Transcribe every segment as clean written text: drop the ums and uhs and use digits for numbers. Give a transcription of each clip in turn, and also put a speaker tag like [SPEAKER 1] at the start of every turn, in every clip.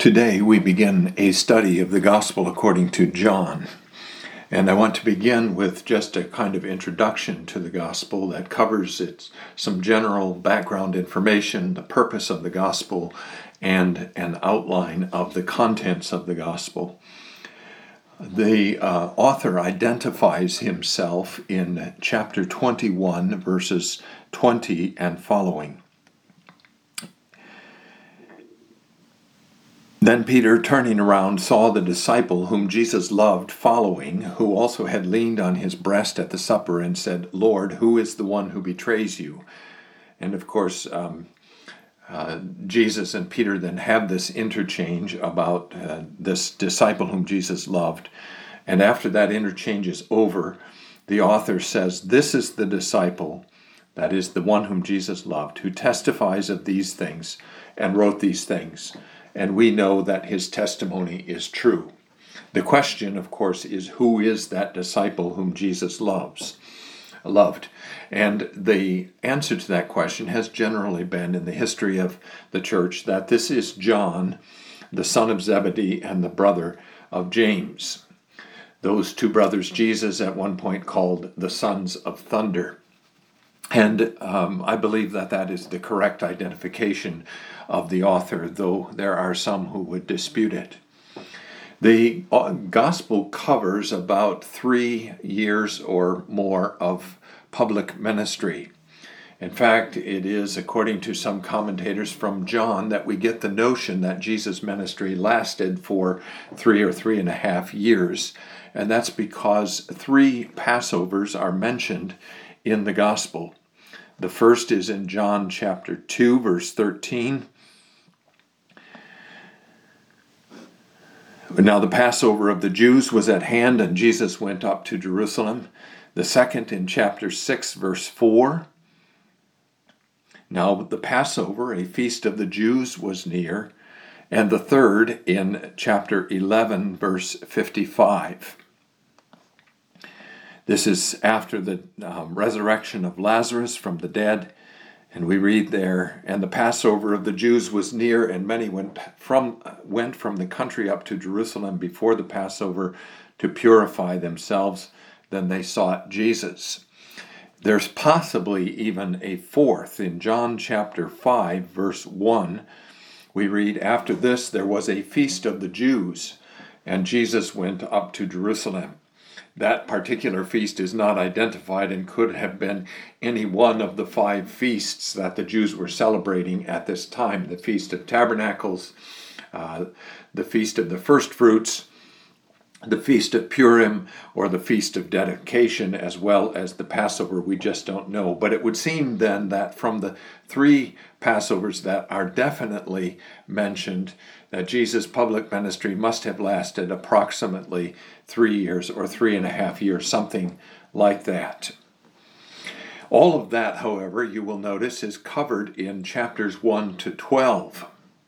[SPEAKER 1] Today we begin a study of the Gospel according to John. And I want to begin with just a kind of introduction to the Gospel that covers some general background information, the purpose of the Gospel, and an outline of the contents of the Gospel. The author identifies himself in chapter 21, verses 20 and following. Then Peter, turning around, saw the disciple whom Jesus loved following, who also had leaned on his breast at the supper and said, "Lord, who is the one who betrays you?" And of course, Jesus and Peter then have this interchange about this disciple whom Jesus loved. And after that interchange is over, the author says, "This is the disciple, that is the one whom Jesus loved, who testifies of these things and wrote these things. And we know that his testimony is true." The question, of course, is who is that disciple whom Jesus loved? And the answer to that question has generally been in the history of the church that this is John, the son of Zebedee and the brother of James. Those two brothers Jesus at one point called the sons of thunder. And I believe that is the correct identification of the author, though there are some who would dispute it. The gospel covers about 3 years or more of public ministry. In fact, it is, according to some commentators from John, that we get the notion that Jesus' ministry lasted for 3 or 3.5 years. And that's because 3 Passovers are mentioned in the gospel. The first is in John chapter 2, verse 13. Now the Passover of the Jews was at hand, and Jesus went up to Jerusalem. The second in chapter 6, verse 4. Now the Passover, a feast of the Jews, was near. And the third in chapter 11, verse 55. This is after the resurrection of Lazarus from the dead. And we read there, "And the Passover of the Jews was near, and many went from the country up to Jerusalem before the Passover to purify themselves. Then they sought Jesus." There's possibly even a fourth. In John chapter 5, verse 1, we read, "After this there was a feast of the Jews, and Jesus went up to Jerusalem." That particular feast is not identified and could have been any one of the 5 feasts that the Jews were celebrating at this time. The Feast of Tabernacles, the Feast of the First Fruits, the Feast of Purim, or the Feast of Dedication, as well as the Passover. We just don't know. But it would seem then that from the 3 Passovers that are definitely mentioned, that Jesus' public ministry must have lasted approximately 3 years or 3.5 years, something like that. All of that, however, you will notice is covered in chapters 1 to 12.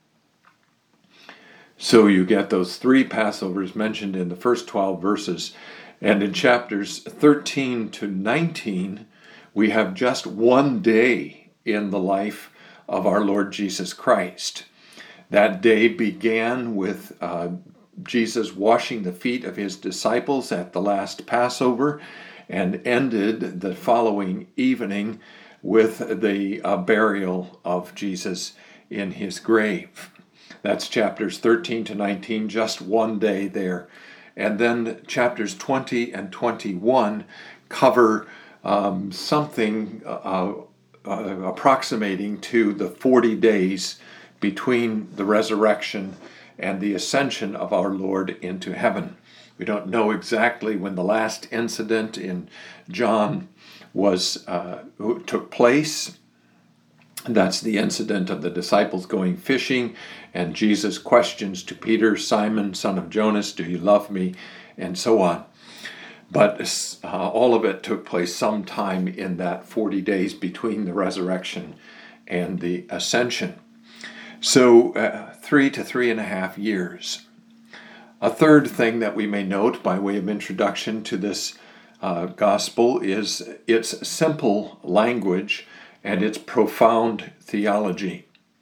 [SPEAKER 1] So you get those 3 Passovers mentioned in the first 12 verses. And in chapters 13 to 19, we have just 1 day in the life of our Lord Jesus Christ. That day began with Jesus washing the feet of his disciples at the last Passover, and ended the following evening with the burial of Jesus in his grave. That's chapters 13 to 19, just 1 day there. And then chapters 20 and 21 cover something approximating to the 40 days between the resurrection and the ascension of our Lord into heaven. We don't know exactly when the last incident in John took place. That's the incident of the disciples going fishing, and Jesus' questions to Peter, "Simon, son of Jonas, do you love me?" and so on. But all of it took place sometime in that 40 days between the resurrection and the ascension. So 3 to 3.5 years. A third thing that we may note by way of introduction to this gospel is its simple language and its profound theology.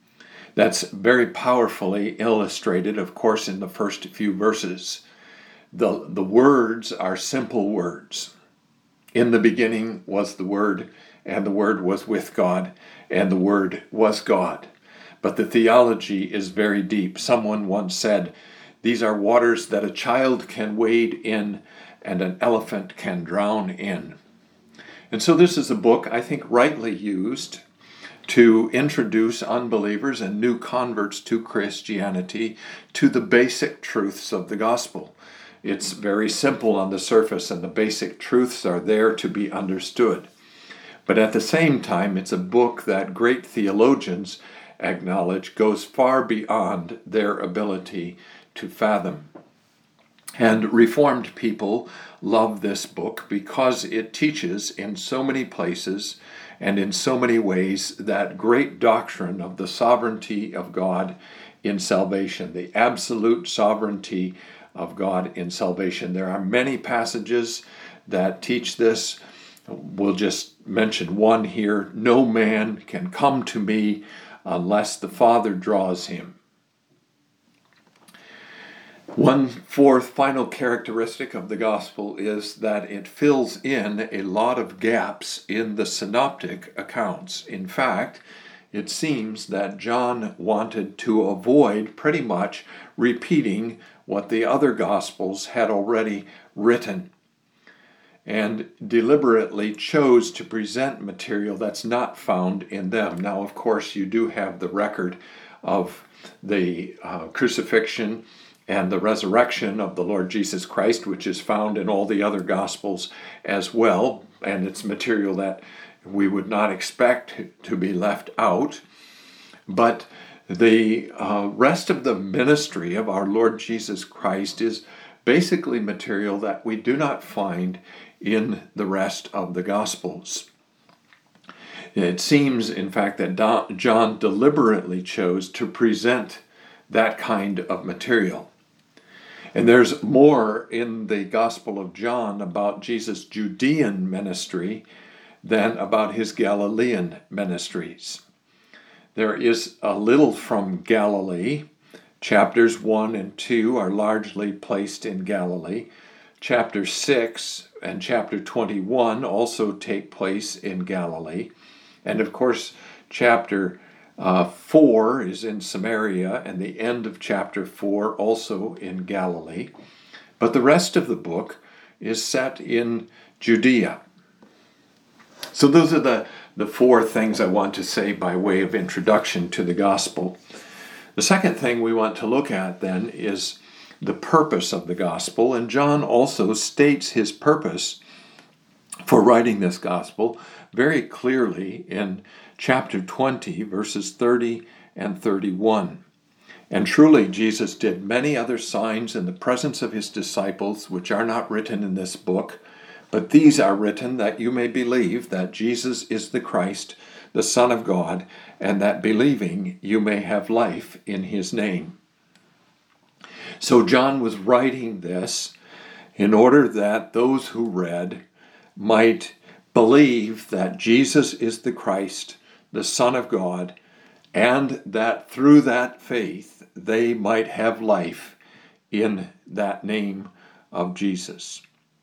[SPEAKER 1] That's very powerfully illustrated, of course, in the first few verses. The words are simple words. In the beginning was the Word, and the Word was with God, and the Word was God. But the theology is very deep. Someone once said, these are waters that a child can wade in and an elephant can drown in. And so this is a book, I think, rightly used to introduce unbelievers and new converts to Christianity to the basic truths of the gospel. It's very simple on the surface, and the basic truths are there to be understood. But at the same time, it's a book that great theologians acknowledge goes far beyond their ability to fathom. And Reformed people love this book because it teaches in so many places and in so many ways that great doctrine of the sovereignty of God in salvation, the absolute sovereignty of God in salvation. There are many passages that teach this. We'll just mention one here. No man can come to me unless the Father draws him. One fourth final characteristic of the gospel is that it fills in a lot of gaps in the synoptic accounts. In fact, it seems that John wanted to avoid pretty much repeating what the other gospels had already written, and deliberately chose to present material that's not found in them. Now, of course, you do have the record of the crucifixion and the resurrection of the Lord Jesus Christ, which is found in all the other Gospels as well, and it's material that we would not expect to be left out. But the rest of the ministry of our Lord Jesus Christ is basically material that we do not find in the rest of the Gospels. It seems, in fact, that John deliberately chose to present that kind of material. And there's more in the Gospel of John about Jesus' Judean ministry than about his Galilean ministries. There is a little from Galilee. Chapters 1 and 2 are largely placed in Galilee. Chapter 6 and chapter 21 also take place in Galilee. And of course, chapter 4 is in Samaria, and the end of chapter 4 also in Galilee. But the rest of the book is set in Judea. So those are the four things I want to say by way of introduction to the gospel. The second thing we want to look at then is the purpose of the gospel, and John also states his purpose for writing this gospel very clearly in chapter 20, verses 30 and 31. And truly Jesus did many other signs in the presence of his disciples, which are not written in this book, but these are written that you may believe that Jesus is the Christ, the Son of God, and that believing you may have life in his name. So John was writing this in order that those who read might believe that Jesus is the Christ, the Son of God, and that through that faith they might have life in that name of Jesus.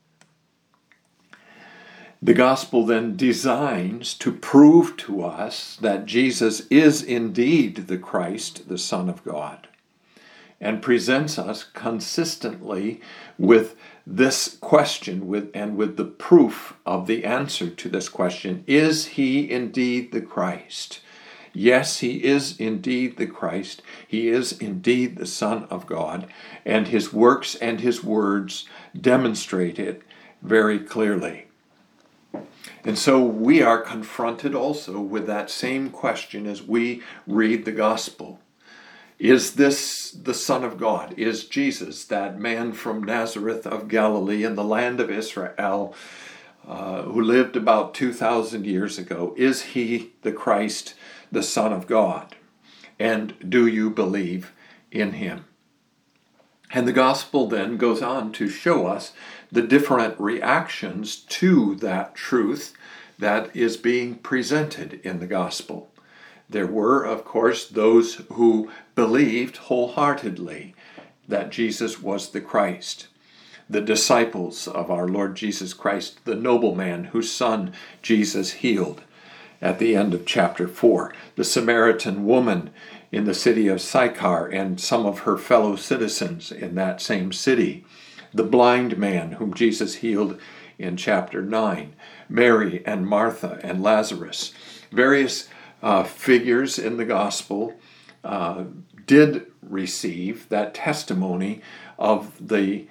[SPEAKER 1] The gospel then designs to prove to us that Jesus is indeed the Christ, the Son of God, and presents us consistently with this question and with the proof of the answer to this question. Is he indeed the Christ? Yes, he is indeed the Christ. He is indeed the Son of God, and his works and his words demonstrate it very clearly. And so we are confronted also with that same question as we read the gospel. Is this the Son of God? Is Jesus, that man from Nazareth of Galilee in the land of Israel, who lived about 2,000 years ago, is he the Christ, the Son of God? And do you believe in him? And the gospel then goes on to show us the different reactions to that truth that is being presented in the gospel. There were, of course, those who believed wholeheartedly that Jesus was the Christ. The disciples of our Lord Jesus Christ, the nobleman whose son Jesus healed at the end of chapter 4, the Samaritan woman in the city of Sychar and some of her fellow citizens in that same city, the blind man whom Jesus healed in chapter 9, Mary and Martha and Lazarus. Various figures in the gospel did receive that testimony of the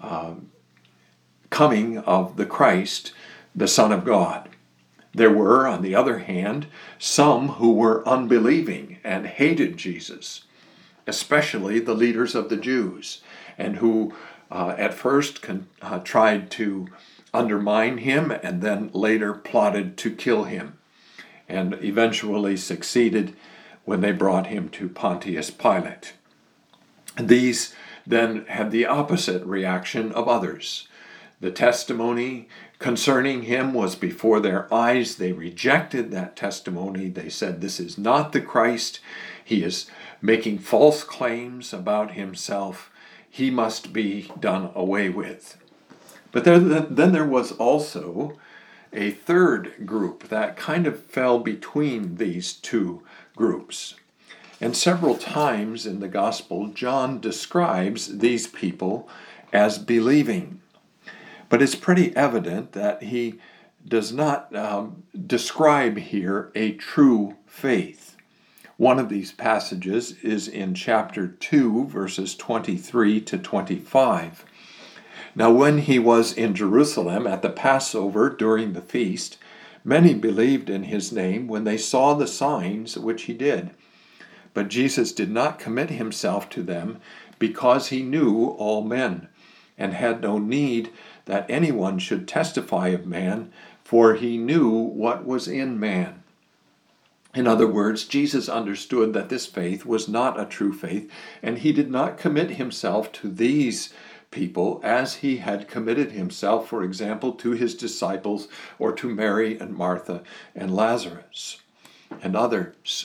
[SPEAKER 1] coming of the Christ, the Son of God. There were, on the other hand, some who were unbelieving and hated Jesus, especially the leaders of the Jews, and who at first tried to undermine him and then later plotted to kill him, and eventually succeeded when they brought him to Pontius Pilate. These then had the opposite reaction of others. The testimony concerning him was before their eyes. They rejected that testimony. They said, "This is not the Christ. He is making false claims about himself. He must be done away with." But then there was also a third group that kind of fell between these two groups. And several times in the gospel, John describes these people as believing. But it's pretty evident that he does not describe here a true faith. One of these passages is in chapter 2, verses 23 to 25. Now, when he was in Jerusalem at the Passover during the feast, many believed in his name when they saw the signs which he did. But Jesus did not commit himself to them, because he knew all men, and had no need that anyone should testify of man, for he knew what was in man. In other words, Jesus understood that this faith was not a true faith, and he did not commit himself to these people as he had committed himself, for example, to his disciples or to Mary and Martha and Lazarus and others.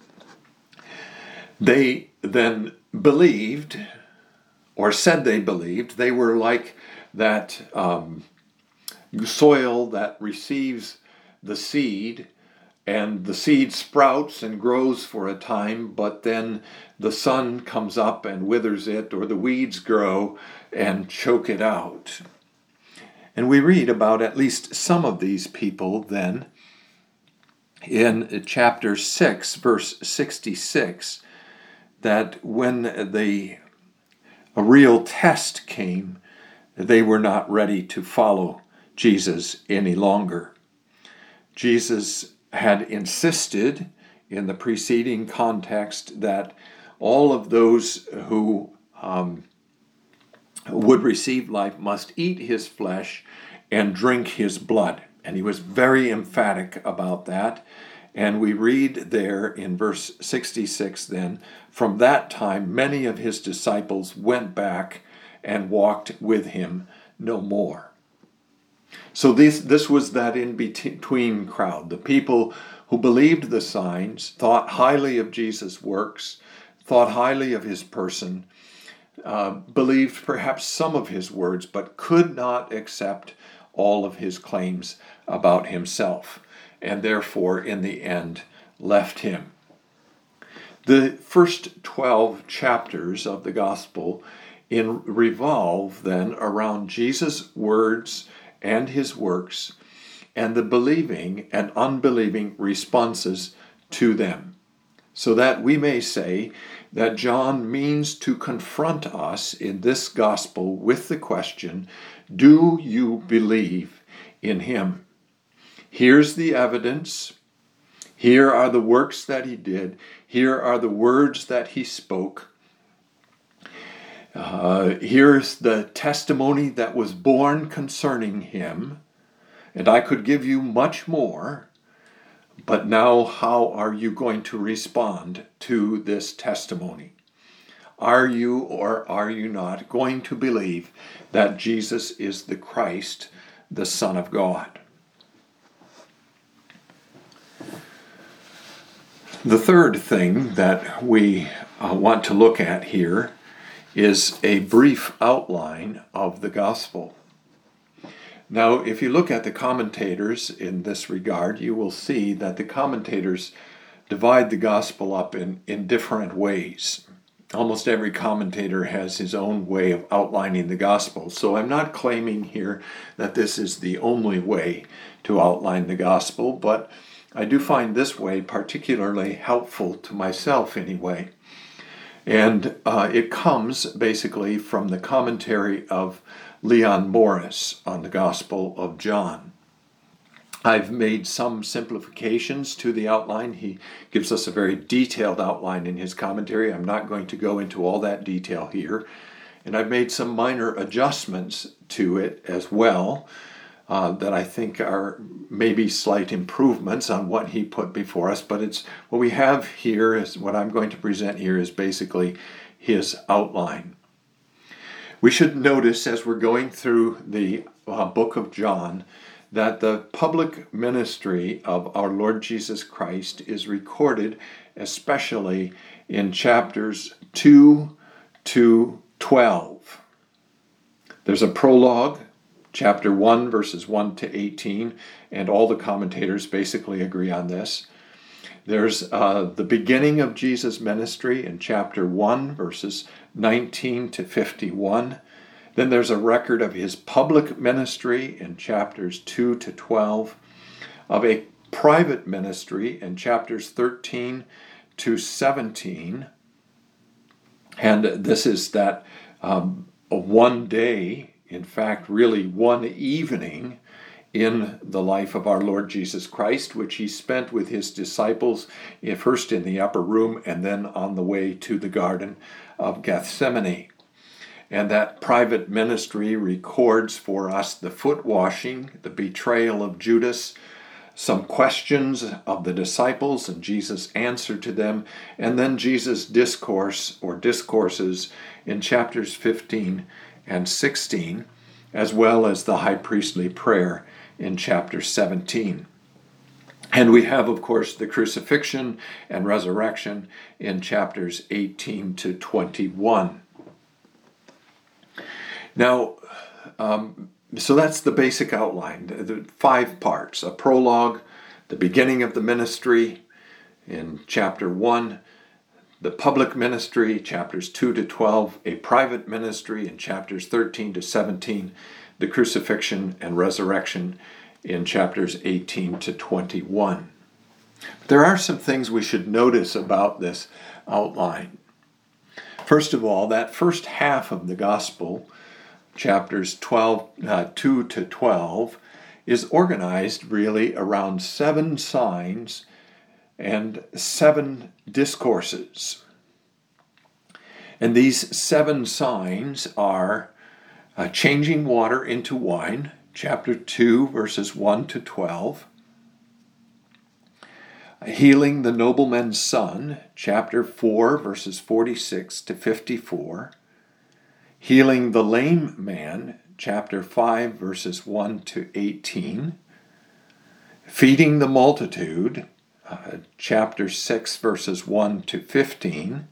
[SPEAKER 1] They then believed, or said they believed, they were like that soil that receives the seed, and the seed sprouts and grows for a time, but then the sun comes up and withers it, or the weeds grow and choke it out. And we read about at least some of these people then in chapter 6, verse 66, that when a real test came, they were not ready to follow Jesus any longer. Jesus had insisted in the preceding context that all of those who would receive life must eat his flesh and drink his blood. And he was very emphatic about that. And we read there in verse 66 then, from that time many of his disciples went back and walked with him no more. So this was that in-between crowd, the people who believed the signs, thought highly of Jesus' works, thought highly of his person, believed perhaps some of his words, but could not accept all of his claims about himself, and therefore in the end left him. The first 12 chapters of the gospel revolve then around Jesus' words and his works, and the believing and unbelieving responses to them, so that we may say that John means to confront us in this gospel with the question, do you believe in him? Here's the evidence. Here are the works that he did. Here are the words that he spoke. Here's the testimony that was born concerning him. And I could give you much more. But now, how are you going to respond to this testimony? Are you or are you not going to believe that Jesus is the Christ, the Son of God? The third thing that we want to look at here is a brief outline of the gospel. Now, if you look at the commentators in this regard, you will see that the commentators divide the gospel up in different ways. Almost every commentator has his own way of outlining the gospel. So I'm not claiming here that this is the only way to outline the gospel, but I do find this way particularly helpful to myself anyway. And it comes basically from the commentary of Leon Morris on the Gospel of John. I've made some simplifications to the outline. He gives us a very detailed outline in his commentary. I'm not going to go into all that detail here. And I've made some minor adjustments to it as well that I think are maybe slight improvements on what he put before us. But it's what we have here is what I'm going to present here is basically his outline. We should notice as we're going through the book of John that the public ministry of our Lord Jesus Christ is recorded especially in chapters 2 to 12. There's a prologue, chapter 1, verses 1 to 18, and all the commentators basically agree on this. There's the beginning of Jesus' ministry in chapter 1, verses 19 to 51. Then there's a record of his public ministry in chapters 2 to 12, of a private ministry in chapters 13 to 17. And this is that one day, in fact, really one evening in the life of our Lord Jesus Christ, which he spent with his disciples, first in the upper room and then on the way to the Garden of Gethsemane. And that private ministry records for us the foot washing, the betrayal of Judas, some questions of the disciples and Jesus' answer to them, and then Jesus' discourse or discourses in chapters 15 and 16, as well as the high priestly prayer in chapter 17. And we have, of course, the crucifixion and resurrection in chapters 18 to 21. Now, so that's the basic outline, the 5 parts: a prologue, the beginning of the ministry in chapter 1, the public ministry, chapters 2 to 12, a private ministry in chapters 13 to 17, the crucifixion and resurrection in chapters 18 to 21. There are some things we should notice about this outline. First of all, that first half of the gospel, chapters 2 to 12, is organized really around 7 signs and 7 discourses. And these 7 signs are changing water into wine, chapter 2, verses 1 to 12. Healing the nobleman's son, chapter 4, verses 46 to 54. Healing the lame man, chapter 5, verses 1 to 18. Feeding the multitude, chapter 6, verses 1 to 15.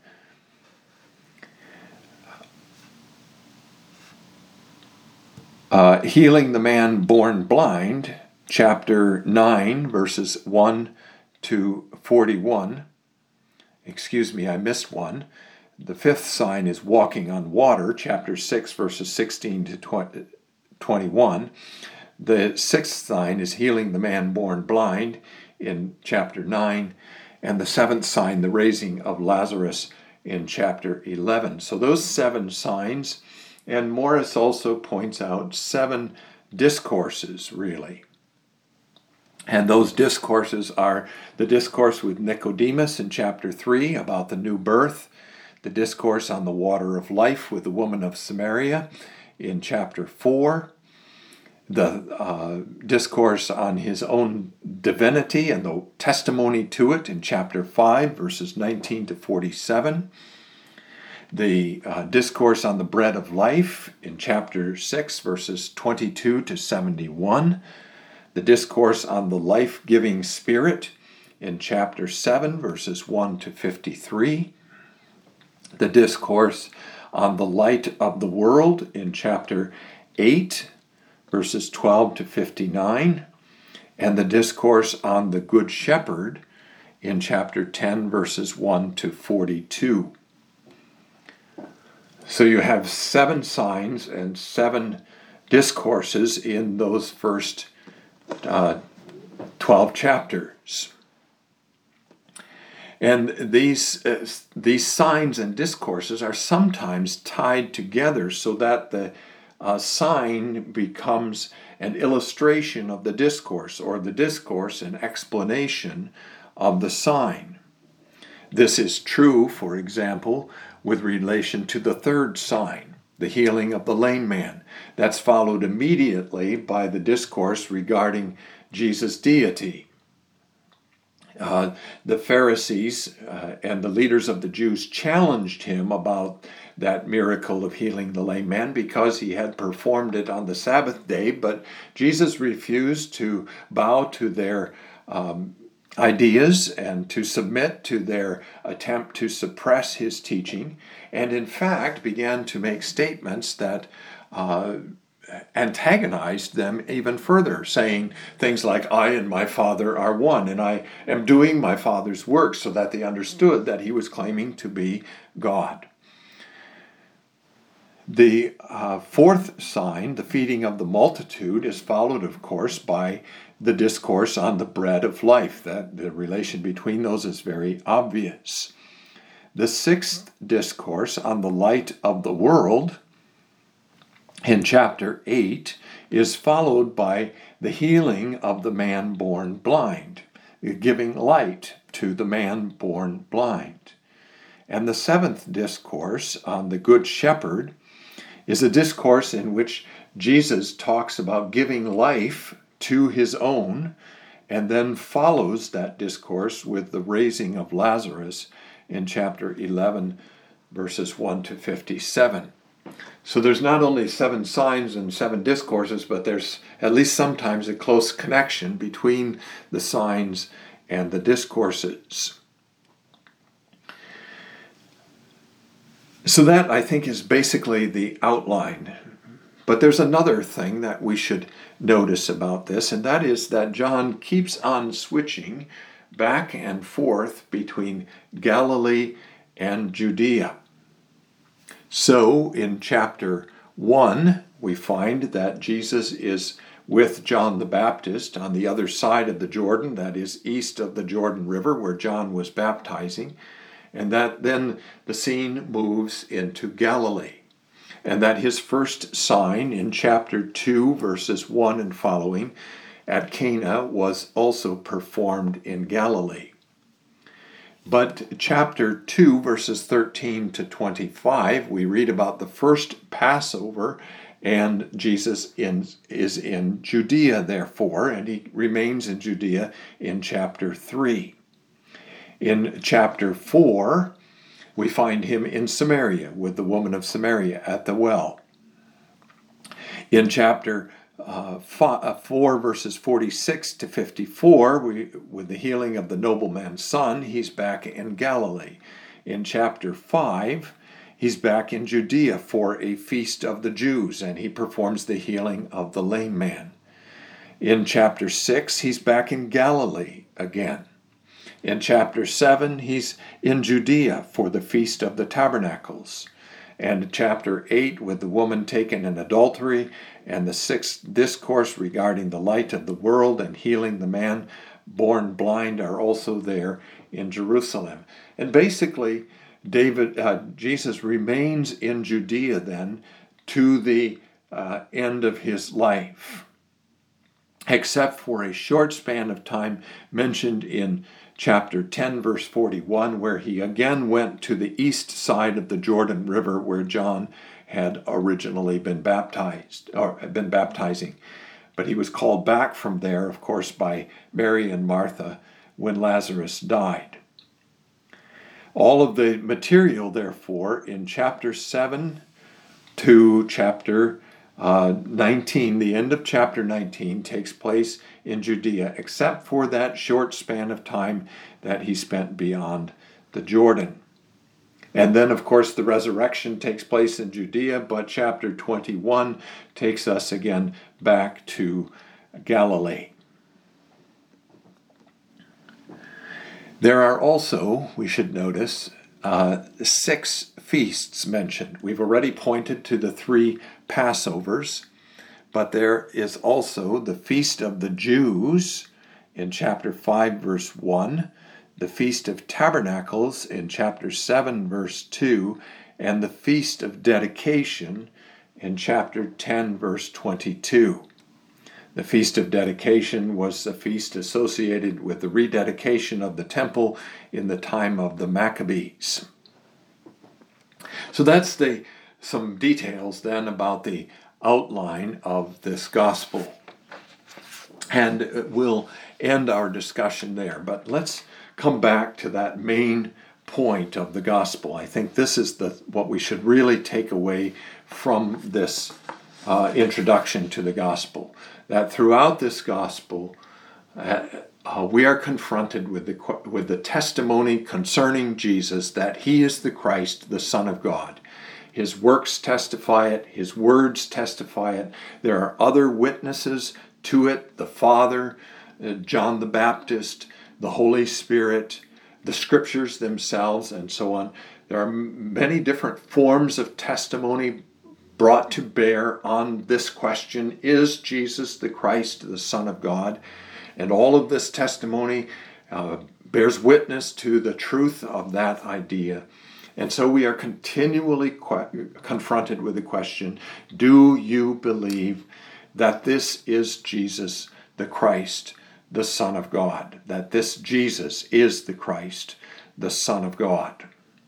[SPEAKER 1] Healing the man born blind, chapter 9, verses 1 to 41. Excuse me, I missed one. The 5th sign is walking on water, chapter 6, verses 16 to 21. The 6th sign is healing the man born blind in chapter 9. And the 7th sign, the raising of Lazarus in chapter 11. So those 7 signs, and Morris also points out 7 discourses, really. And those discourses are the discourse with Nicodemus in chapter 3 about the new birth, the discourse on the water of life with the woman of Samaria in chapter 4, the discourse on his own divinity and the testimony to it in chapter 5, verses 19 to 47, the discourse on the bread of life in chapter 6, verses 22 to 71, the discourse on the life-giving Spirit in chapter 7, verses 1 to 53, the discourse on the light of the world in chapter 8, verses 12 to 59, and the discourse on the Good Shepherd in chapter 10, verses 1 to 42. So you have 7 signs and 7 discourses in those first 12 chapters. And these signs and discourses are sometimes tied together so that the sign becomes an illustration of the discourse, or the discourse an explanation of the sign. This is true, for example, with relation to the third sign, the healing of the lame man. That's followed immediately by the discourse regarding Jesus' deity. The Pharisees and the leaders of the Jews challenged him about that miracle of healing the lame man because he had performed it on the Sabbath day, but Jesus refused to bow to their ideas and to submit to their attempt to suppress his teaching, and in fact began to make statements that antagonized them even further, saying things like, "I and my Father are one, and I am doing my Father's work," so that they understood that he was claiming to be God. The fourth sign, the feeding of the multitude, is followed, of course, by the discourse on the bread of life. That the relation between those is very obvious. The sixth discourse on the light of the world in chapter 8 is followed by the healing of the man born blind, giving light to the man born blind. And the seventh discourse on the Good Shepherd is a discourse in which Jesus talks about giving life to his own, and then follows that discourse with the raising of Lazarus in chapter 11, verses 1 to 57. So there's not only 7 signs and 7 discourses, but there's at least sometimes a close connection between the signs and the discourses. So that, I think, is basically the outline. But there's another thing that we should notice about this, and that is that John keeps on switching back and forth between Galilee and Judea. So in chapter 1, we find that Jesus is with John the Baptist on the other side of the Jordan, that is east of the Jordan River where John was baptizing, and that then the scene moves into Galilee. And that his first sign in chapter 2, verses 1 and following, at Cana, was also performed in Galilee. But chapter 2, verses 13 to 25, we read about the first Passover, and Jesus is in Judea, therefore, and he remains in Judea in chapter 3. In chapter 4, we find him in Samaria with the woman of Samaria at the well. In chapter 4, verses 46 to 54, with the healing of the nobleman's son, he's back in Galilee. In chapter 5, he's back in Judea for a feast of the Jews, and he performs the healing of the lame man. In chapter 6, he's back in Galilee again. In chapter 7, he's in Judea for the Feast of the Tabernacles. And chapter 8, with the woman taken in adultery, and the 6th discourse regarding the light of the world and healing the man born blind are also there in Jerusalem. And basically, Jesus remains in Judea then to the end of his life, except for a short span of time mentioned in chapter 10, verse 41, where he again went to the east side of the Jordan River where John had originally been baptizing. But he was called back from there, of course, by Mary and Martha when Lazarus died. All of the material, therefore, in chapter 7 to chapter 19, the end of chapter 19, takes place in Judea, except for that short span of time that he spent beyond the Jordan. And then, of course, the resurrection takes place in Judea, but chapter 21 takes us again back to Galilee. There are also, we should notice, 6 feasts mentioned. We've already pointed to the 3 Passovers, but there is also the Feast of the Jews in chapter 5, verse 1, the Feast of Tabernacles in chapter 7, verse 2, and the Feast of Dedication in chapter 10, verse 22. The Feast of Dedication was a feast associated with the rededication of the temple in the time of the Maccabees. So that's some details then about the outline of this gospel. And we'll end our discussion there. But let's come back to that main point of the gospel. I think this is what we should really take away from this introduction to the gospel. That throughout this gospel, we are confronted with the testimony concerning Jesus that he is the Christ, the Son of God. His works testify it, his words testify it. There are other witnesses to it, the Father, John the Baptist, the Holy Spirit, the Scriptures themselves, and so on. There are many different forms of testimony brought to bear on this question, is Jesus the Christ, the Son of God? And all of this testimony bears witness to the truth of that idea. And so we are continually confronted with the question, do you believe that this is Jesus the Christ, the Son of God? That this Jesus is the Christ, the Son of God?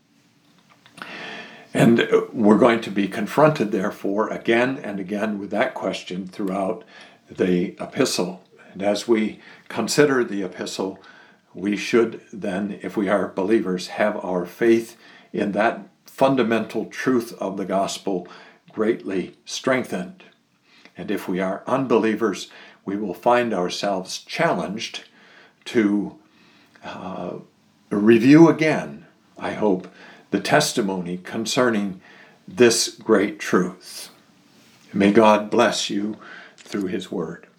[SPEAKER 1] And we're going to be confronted, therefore, again and again with that question throughout the epistle. And as we consider the epistle, we should then, if we are believers, have our faith in that fundamental truth of the gospel greatly strengthened. And if we are unbelievers, we will find ourselves challenged to review again, I hope, the testimony concerning this great truth. May God bless you through his word.